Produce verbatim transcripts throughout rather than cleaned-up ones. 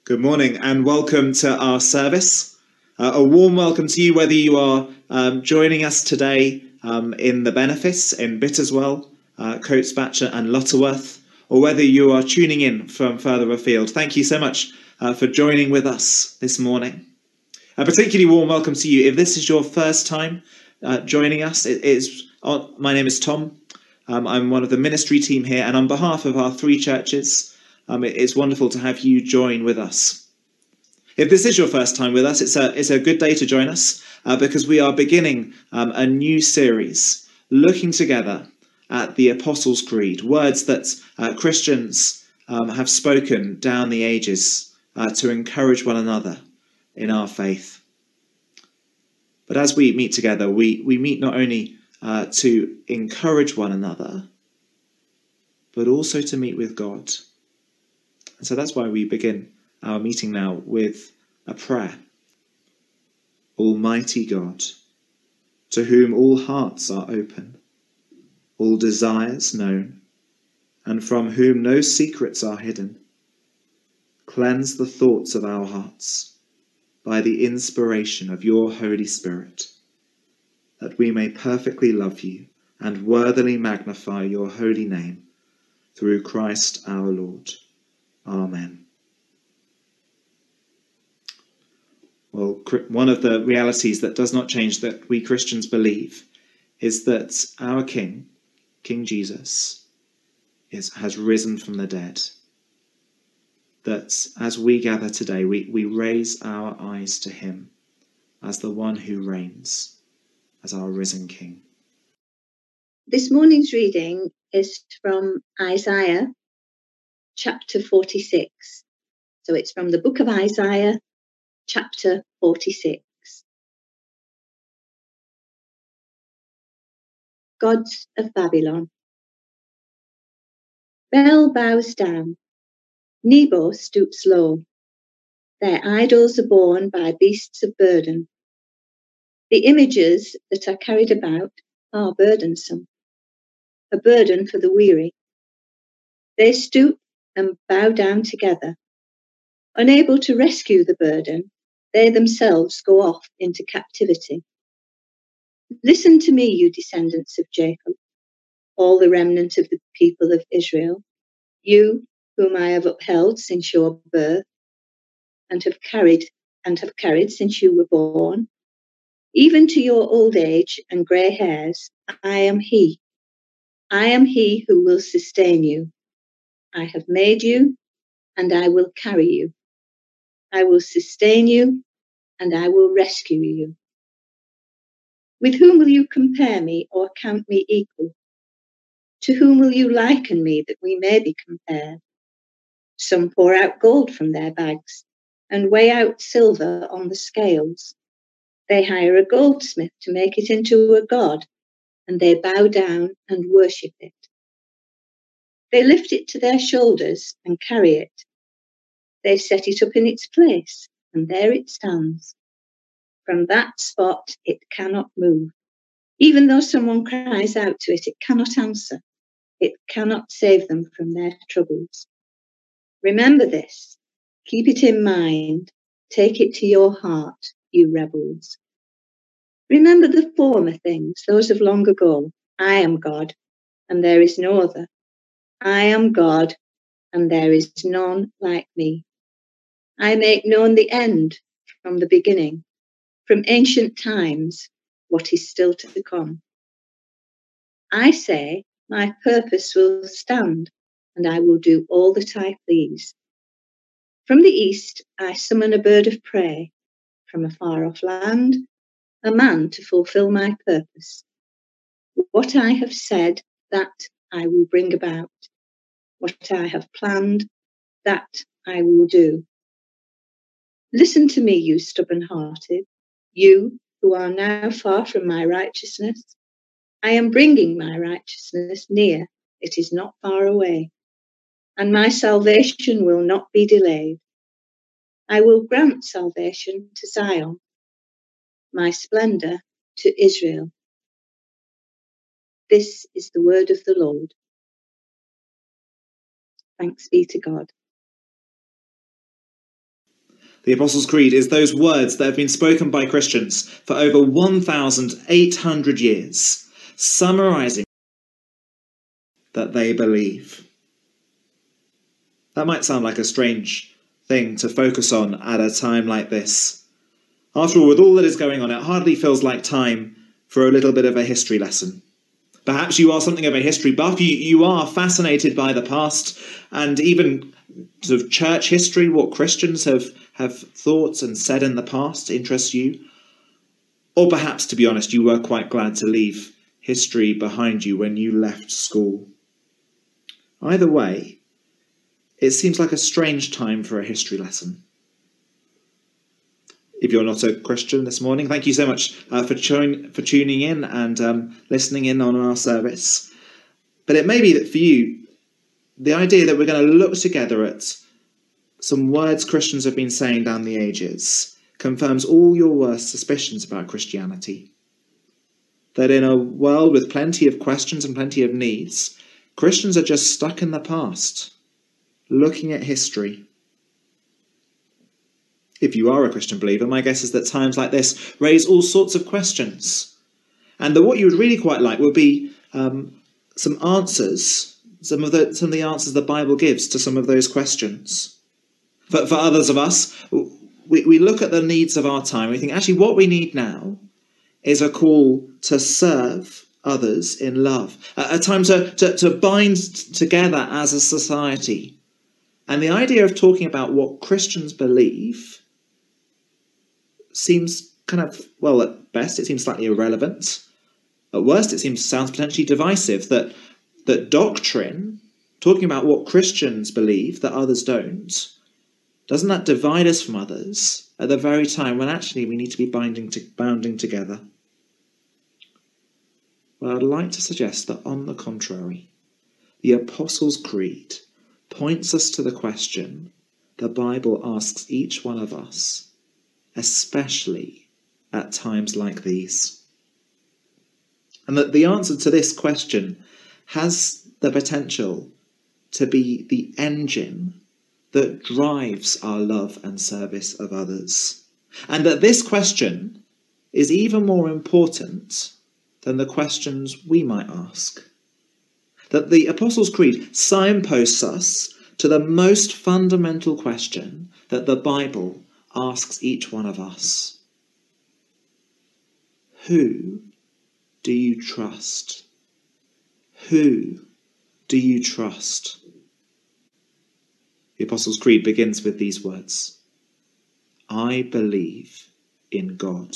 Good morning and welcome to our service. Uh, a warm welcome to you, whether you are um, joining us today um, in the benefice in Bitterswell, uh, Coates Batcher and Lutterworth, or whether you are tuning in from further afield. Thank you so much uh, for joining with us this morning. A particularly warm welcome to you if this is your first time uh, joining us. It is, uh, my name is Tom. Um, I'm one of the ministry team here, and on behalf of our three churches, Um, it, it's wonderful to have you join with us. If this is your first time with us, it's a, it's a good day to join us uh, because we are beginning um, a new series looking together at the Apostles' Creed, words that uh, Christians um, have spoken down the ages uh, to encourage one another in our faith. But as we meet together, we, we meet not only uh, to encourage one another, but also to meet with God. And so that's why we begin our meeting now with a prayer. Almighty God, to whom all hearts are open, all desires known, and from whom no secrets are hidden, cleanse the thoughts of our hearts by the inspiration of your Holy Spirit, that we may perfectly love you and worthily magnify your holy name, through Christ our Lord. Amen. Well, one of the realities that does not change that we Christians believe is that our King, King Jesus, is, has risen from the dead. That as we gather today, we, we raise our eyes to him as the one who reigns, as our risen King. This morning's reading is from Isaiah chapter forty-six. So it's from the book of Isaiah chapter forty-six. Gods of Babylon. Bel bows down, Nebo stoops low. Their idols are borne by beasts of burden. The images that are carried about are burdensome, a burden for the weary. They stoop and bow down together. Unable to rescue the burden, they themselves go off into captivity. Listen to me, you descendants of Jacob, all the remnant of the people of Israel, you whom I have upheld since your birth, and have carried and have carried since you were born. Even to your old age and grey hairs, I am he. I am he who will sustain you. I have made you, and I will carry you. I will sustain you, and I will rescue you. With whom will you compare me or count me equal? To whom will you liken me that we may be compared? Some pour out gold from their bags and weigh out silver on the scales. They hire a goldsmith to make it into a god, and they bow down and worship it. They lift it to their shoulders and carry it. They set it up in its place, and there it stands. From that spot it cannot move. Even though someone cries out to it, it cannot answer. It cannot save them from their troubles. Remember this. Keep it in mind. Take it to your heart, you rebels. Remember the former things, those of long ago. I am God, and there is no other. I am God, and there is none like me. I make known the end from the beginning, from ancient times, what is still to come. I say, my purpose will stand, and I will do all that I please. From the east, I summon a bird of prey. From a far-off land, a man to fulfill my purpose. What I have said, that I will bring about. What I have planned, that I will do. Listen to me, you stubborn-hearted, you who are now far from my righteousness. I am bringing my righteousness near. It is not far away. And my salvation will not be delayed. I will grant salvation to Zion, my splendor to Israel. This is the word of the Lord. Thanks be to God. The Apostles' Creed is those words that have been spoken by Christians for over one thousand eight hundred years, summarising that they believe. That might sound like a strange thing to focus on at a time like this. After all, with all that is going on, it hardly feels like time for a little bit of a history lesson. Perhaps you are something of a history buff. You, you are fascinated by the past and even sort of church history, what Christians have, have thought and said in the past interests you. Or perhaps, to be honest, you were quite glad to leave history behind you when you left school. Either way, it seems like a strange time for a history lesson. If you're not a Christian this morning, thank you so much uh, for, tun- for tuning in and um, listening in on our service. But it may be that for you, the idea that we're going to look together at some words Christians have been saying down the ages confirms all your worst suspicions about Christianity. That in a world with plenty of questions and plenty of needs, Christians are just stuck in the past, looking at history. If you are a Christian believer, my guess is that times like this raise all sorts of questions. And that what you would really quite like would be um, some answers, some of the some of the answers the Bible gives to some of those questions. For, for others of us, we, we look at the needs of our time. We think, actually, what we need now is a call to serve others in love. A, a time to, to, to bind together as a society. And the idea of talking about what Christians believe seems kind of, well, at best, it seems slightly irrelevant. At worst, it seems sounds potentially divisive, that that doctrine, talking about what Christians believe that others don't, doesn't that divide us from others at the very time when actually we need to be binding to, bounding together? Well, I'd like to suggest that on the contrary, the Apostles' Creed points us to the question the Bible asks each one of us, especially at times like these. And that the answer to this question has the potential to be the engine that drives our love and service of others. And that this question is even more important than the questions we might ask. That the Apostles' Creed signposts us to the most fundamental question that the Bible asks each one of us. Who do you trust? Who do you trust? The Apostles' Creed begins with these words: I believe in God.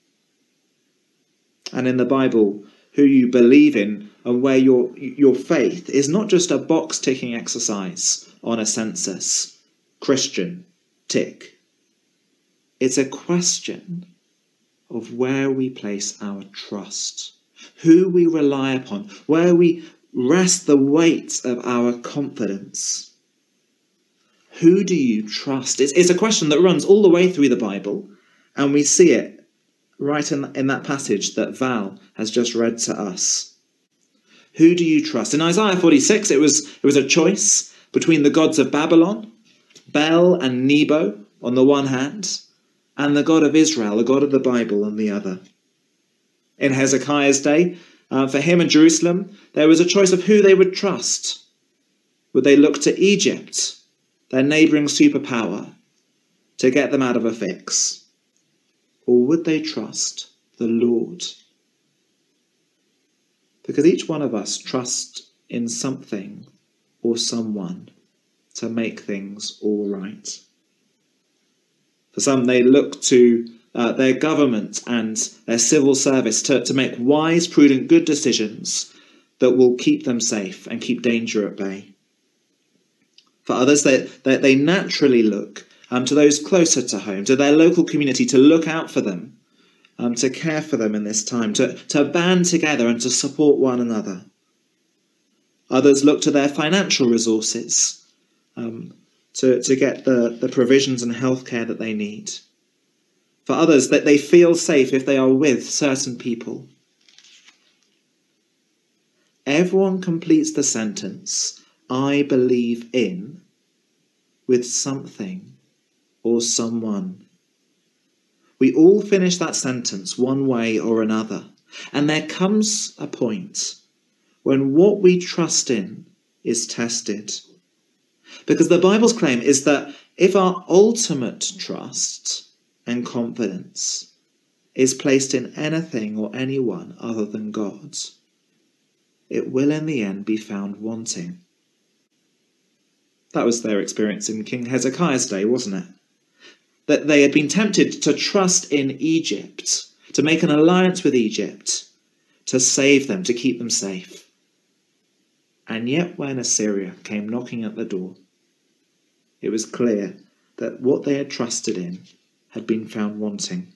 And in the Bible, who you believe in and where your, your faith is not just a box-ticking exercise on a census. Christian, tick. It's a question of where we place our trust, who we rely upon, where we rest the weight of our confidence. Who do you trust? It's, it's a question that runs all the way through the Bible, and we see it right in, in that passage that Val has just read to us. Who do you trust? In Isaiah forty-six, it was, it was a choice between the gods of Babylon, Bel and Nebo on the one hand, and the God of Israel, the God of the Bible, on the other. In Hezekiah's day, uh, for him and Jerusalem, there was a choice of who they would trust. Would they look to Egypt, their neighbouring superpower, to get them out of a fix? Or would they trust the Lord? Because each one of us trusts in something or someone to make things all right. For some, they look to uh, their government and their civil service to, to make wise, prudent, good decisions that will keep them safe and keep danger at bay. For others, they, they, they naturally look um, to those closer to home, to their local community, to look out for them, um, to care for them in this time, to, to band together and to support one another. Others look to their financial resources um, to, to get the, the provisions and healthcare that they need. For others, that they feel safe if they are with certain people. Everyone completes the sentence, I believe in, with something or someone. We all finish that sentence one way or another. And there comes a point when what we trust in is tested. Because the Bible's claim is that if our ultimate trust and confidence is placed in anything or anyone other than God, it will in the end be found wanting. That was their experience in King Hezekiah's day, wasn't it? That they had been tempted to trust in Egypt, to make an alliance with Egypt, to save them, to keep them safe. And yet when Assyria came knocking at the door, it was clear that what they had trusted in had been found wanting.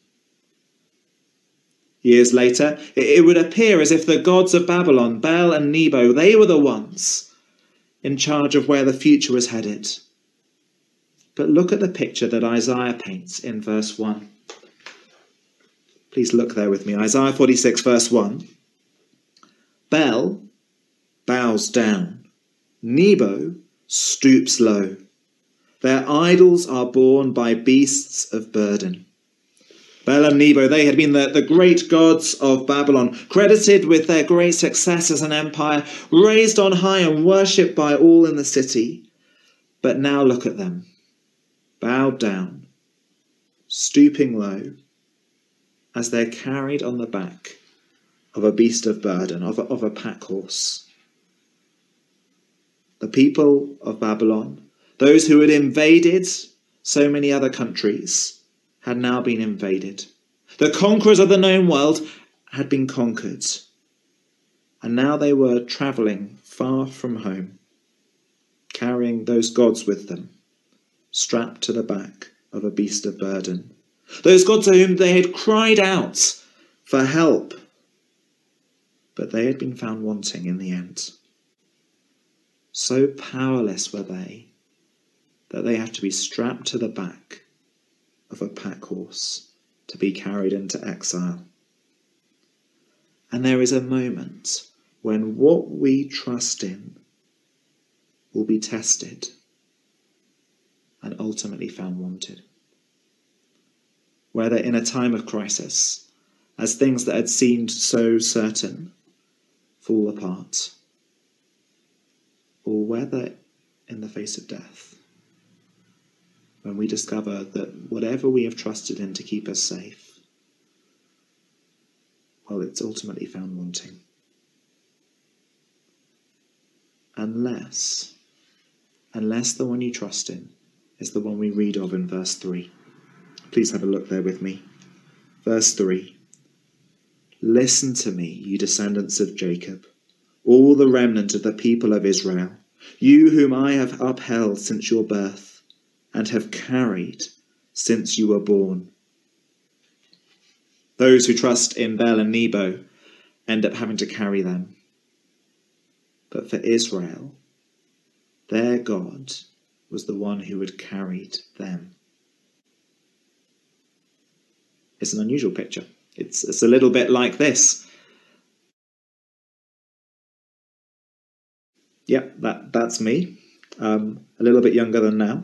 Years later, it would appear as if the gods of Babylon, Bel and Nebo, they were the ones in charge of where the future was headed. But look at the picture that Isaiah paints in verse one. Please look there with me. Isaiah forty-six, verse one. Bel bows down. Nebo stoops low. Their idols are borne by beasts of burden. Bel and Nebo, they had been the, the great gods of Babylon, credited with their great success as an empire, raised on high and worshipped by all in the city. But now look at them. Bowed down, stooping low, as they're carried on the back of a beast of burden, of a, of a pack horse. The people of Babylon, those who had invaded so many other countries, had now been invaded. The conquerors of the known world had been conquered. And now they were travelling far from home, carrying those gods with them, strapped to the back of a beast of burden. Those gods to whom they had cried out for help, but they had been found wanting in the end. So powerless were they that they had to be strapped to the back of a pack horse to be carried into exile. And there is a moment when what we trust in will be tested and ultimately found wanted. Whether in a time of crisis, as things that had seemed so certain fall apart, or whether in the face of death, when we discover that whatever we have trusted in to keep us safe, well, it's ultimately found wanting. Unless, unless the one you trust in is the one we read of in verse three. Please have a look there with me. Verse three. Listen to me, you descendants of Jacob, all the remnant of the people of Israel, you whom I have upheld since your birth, and have carried since you were born. Those who trust in Bel and Nebo end up having to carry them. But for Israel, their God was the one who had carried them. It's an unusual picture. It's, it's a little bit like this. Yeah, that, that's me. Um, a little bit younger than now.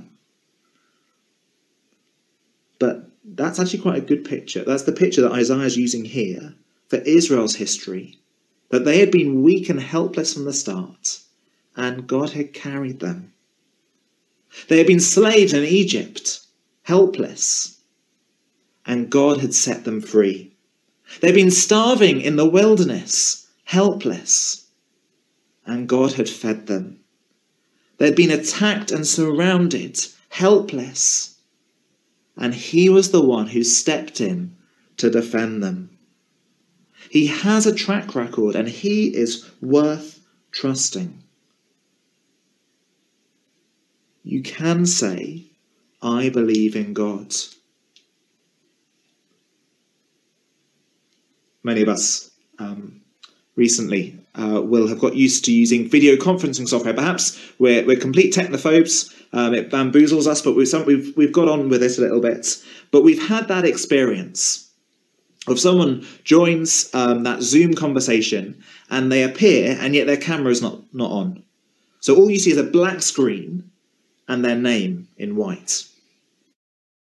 But that's actually quite a good picture. That's the picture that Isaiah is using here for Israel's history. That they had been weak and helpless from the start, and God had carried them. They had been slaves in Egypt, helpless, and God had set them free. They'd been starving in the wilderness, helpless, and God had fed them. They'd been attacked and surrounded, helpless, and he was the one who stepped in to defend them. He has a track record, and he is worth trusting. You can say, I believe in God. Many of us um, recently uh, will have got used to using video conferencing software. Perhaps we're, we're complete technophobes. Um, it bamboozles us, but we've, some, we've, we've got on with it a little bit. But we've had that experience of someone joins um, that Zoom conversation and they appear and yet their camera is not, not on. So all you see is a black screen and their name in white.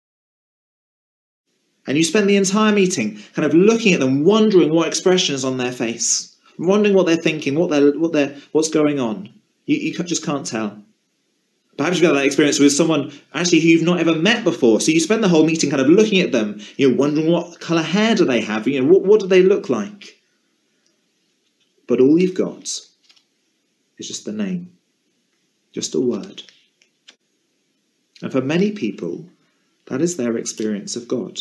And you spend the entire meeting kind of looking at them, wondering what expression is on their face, wondering what they're thinking, what they're, what they're, what's going on. You, you just can't tell. Perhaps you've had that experience with someone actually who you've not ever met before. So you spend the whole meeting kind of looking at them, you know, wondering what colour hair do they have, you know, what, what do they look like? But all you've got is just the name, just a word. And for many people, that is their experience of God.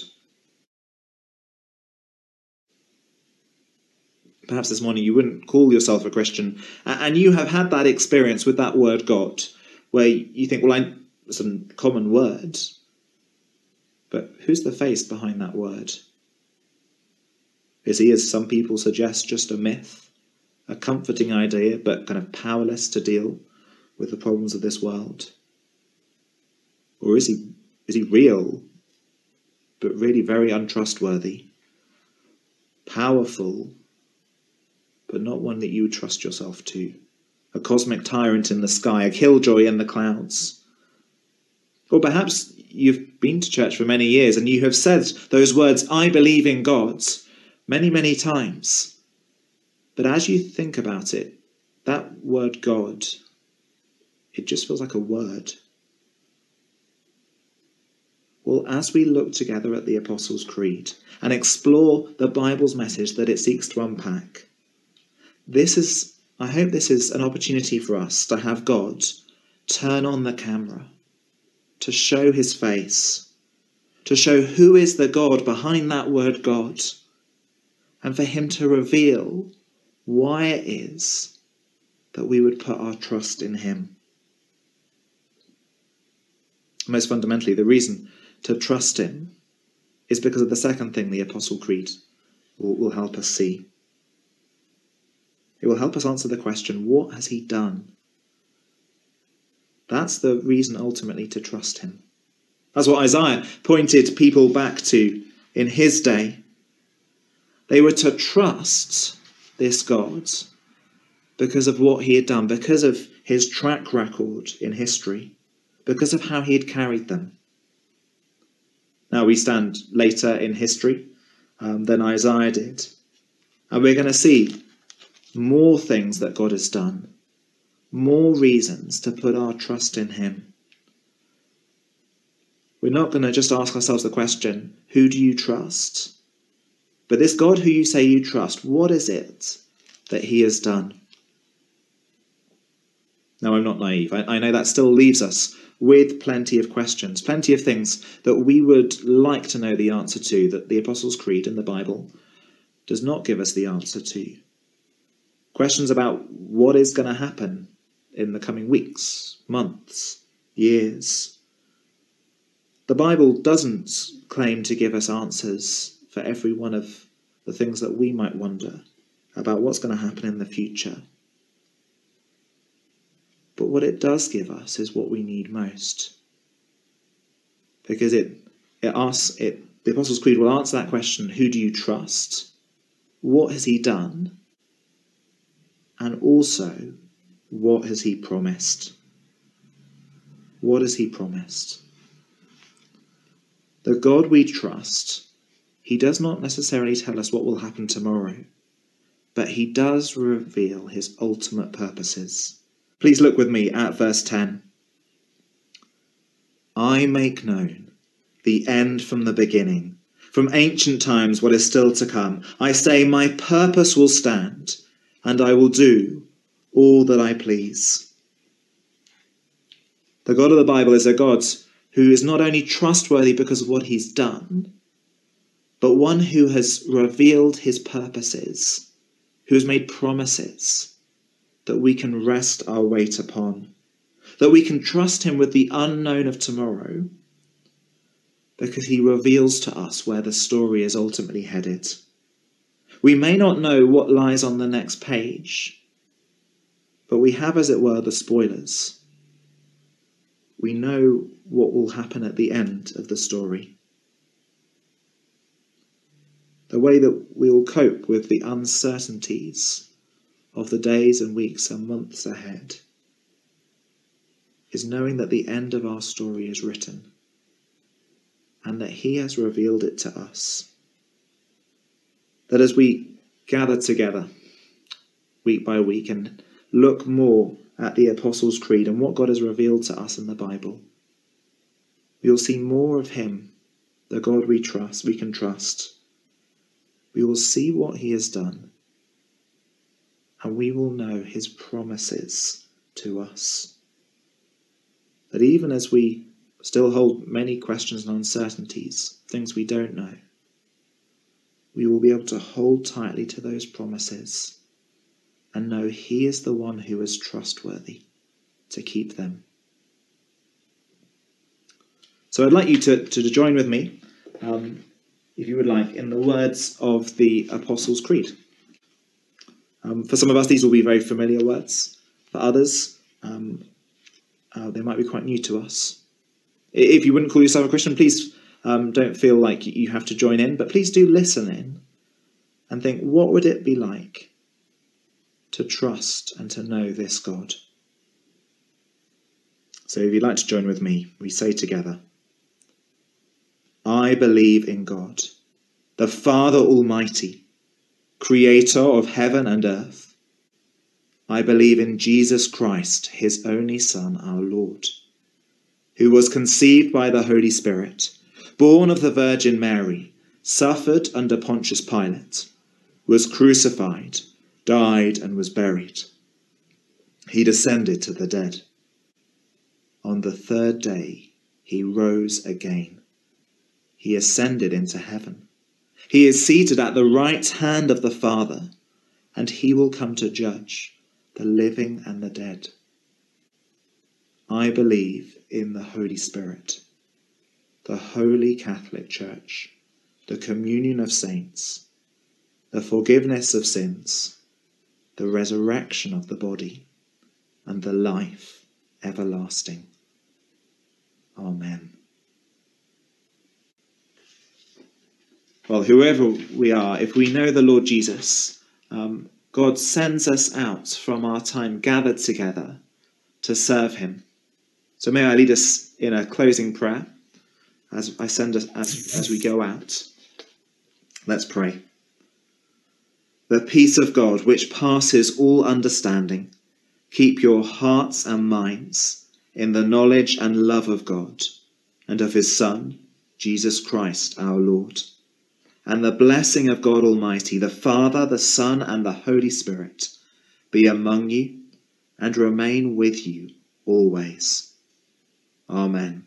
Perhaps this morning you wouldn't call yourself a Christian, and you have had that experience with that word God, where you think, well, I, it's a common word, but who's the face behind that word? Is he, as some people suggest, just a myth, a comforting idea, but kind of powerless to deal with the problems of this world? Or is he, is he real, but really very untrustworthy, powerful, but not one that you would trust yourself to? A cosmic tyrant in the sky, a killjoy in the clouds. Or perhaps you've been to church for many years and you have said those words, I believe in God, many, many times. But as you think about it, that word God, it just feels like a word. Well, as we look together at the Apostles' Creed and explore the Bible's message that it seeks to unpack, this is, I hope this is an opportunity for us to have God turn on the camera, to show his face, to show who is the God behind that word God, and for him to reveal why it is that we would put our trust in him. Most fundamentally, the reason to trust him is because of the second thing the Apostle Creed will, will help us see. It will help us answer the question, what has he done? That's the reason ultimately to trust him. That's what Isaiah pointed people back to in his day. They were to trust this God because of what he had done, because of his track record in history, because of how he had carried them. Now we stand later in history um, than Isaiah did, and we're going to see more things that God has done, more reasons to put our trust in him. We're not going to just ask ourselves the question, who do you trust? But this God who you say you trust, what is it that he has done? Now, I'm not naive. I, I know that still leaves us with plenty of questions, plenty of things that we would like to know the answer to, that the Apostles' Creed in the Bible does not give us the answer to. Questions about what is going to happen in the coming weeks, months, years. The Bible doesn't claim to give us answers for every one of the things that we might wonder about what's going to happen in the future. But what it does give us is what we need most. Because it, it asks, it, the Apostles' Creed will answer that question, who do you trust? What has he done? And also, what has he promised? What has he promised? The God we trust, he does not necessarily tell us what will happen tomorrow, but he does reveal his ultimate purposes. Please look with me at verse ten. I make known the end from the beginning, from ancient times what is still to come. I say my purpose will stand, and I will do all that I please. The God of the Bible is a God who is not only trustworthy because of what he's done, but one who has revealed his purposes, who has made promises that we can rest our weight upon, that we can trust him with the unknown of tomorrow, because he reveals to us where the story is ultimately headed. We may not know what lies on the next page, but we have, as it were, the spoilers. We know what will happen at the end of the story. The way that we will cope with the uncertainties of the days and weeks and months ahead is knowing that the end of our story is written, and that he has revealed it to us. That as we gather together week by week and look more at the Apostles' Creed and what God has revealed to us in the Bible, we will see more of him, the God we trust, we can trust. We will see what he has done, and we will know his promises to us. That even as we still hold many questions and uncertainties, things we don't know, we will be able to hold tightly to those promises and know he is the one who is trustworthy to keep them. So I'd like you to, to join with me, um, if you would like, in the words of the Apostles' Creed. Um, for some of us, these will be very familiar words. For others, um, uh, they might be quite new to us. If you wouldn't call yourself a Christian, please um, don't feel like you have to join in, but please do listen in and think, what would it be like to trust and to know this God? So if you'd like to join with me, we say together, I believe in God, the Father Almighty, creator of heaven and earth. I believe in Jesus Christ, his only Son, our Lord, who was conceived by the Holy Spirit, born of the Virgin Mary, suffered under Pontius Pilate, was crucified, died, and was buried. He descended to the dead. On the third day, he rose again. He ascended into heaven. He is seated at the right hand of the Father, and he will come to judge the living and the dead. I believe in the Holy Spirit, the Holy Catholic Church, the communion of saints, the forgiveness of sins, the resurrection of the body, and the life everlasting. Amen. Well, whoever we are, if we know the Lord Jesus, um, God sends us out from our time gathered together to serve him. So may I lead us in a closing prayer as I send us as, as we go out. Let's pray. The peace of God, which passes all understanding, keep your hearts and minds in the knowledge and love of God and of his Son, Jesus Christ, our Lord. And the blessing of God Almighty, the Father, the Son, and the Holy Spirit be among you and remain with you always. Amen.